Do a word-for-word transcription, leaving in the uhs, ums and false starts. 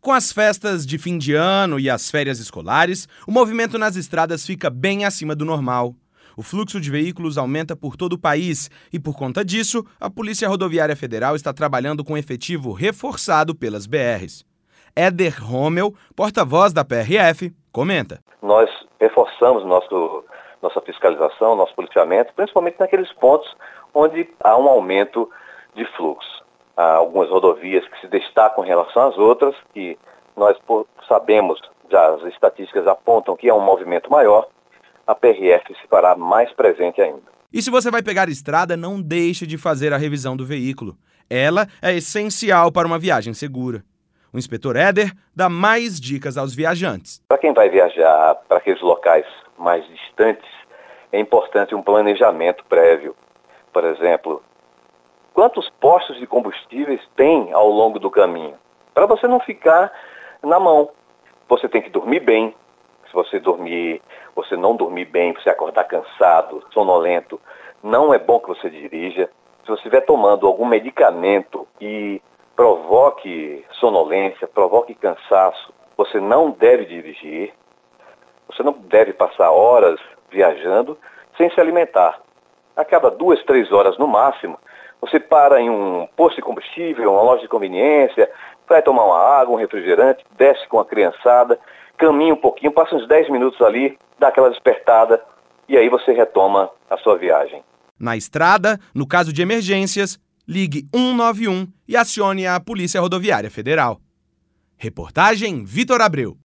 Com as festas de fim de ano e as férias escolares, o movimento nas estradas fica bem acima do normal. O fluxo de veículos aumenta por todo o país e, por conta disso, a Polícia Rodoviária Federal está trabalhando com efetivo reforçado pelas B Rs. Éder Rommel, porta-voz da P R F, comenta. Nós reforçamos nosso, nossa fiscalização, nosso policiamento, principalmente naqueles pontos onde há um aumento de fluxo. Há algumas rodovias que se destacam em relação às outras, que nós sabemos, já as estatísticas apontam que é um movimento maior, a P R F se fará mais presente ainda. E se você vai pegar estrada, não deixe de fazer a revisão do veículo. Ela é essencial para uma viagem segura. O inspetor Éder dá mais dicas aos viajantes. Para quem vai viajar para aqueles locais mais distantes, é importante um planejamento prévio. Por exemplo, quantos postos de combustíveis tem ao longo do caminho? Para você não ficar na mão. Você tem que dormir bem. Se você dormir, você não dormir bem, você acordar cansado, sonolento, não é bom que você dirija. Se você estiver tomando algum medicamento e provoque sonolência, provoque cansaço, você não deve dirigir. Você não deve passar horas viajando sem se alimentar. A cada duas, três horas no máximo, você para em um posto de combustível, uma loja de conveniência, vai tomar uma água, um refrigerante, desce com a criançada, caminha um pouquinho, passa uns dez minutos ali, dá aquela despertada e aí você retoma a sua viagem. Na estrada, no caso de emergências, ligue um nove um e acione a Polícia Rodoviária Federal. Reportagem Vitor Abreu.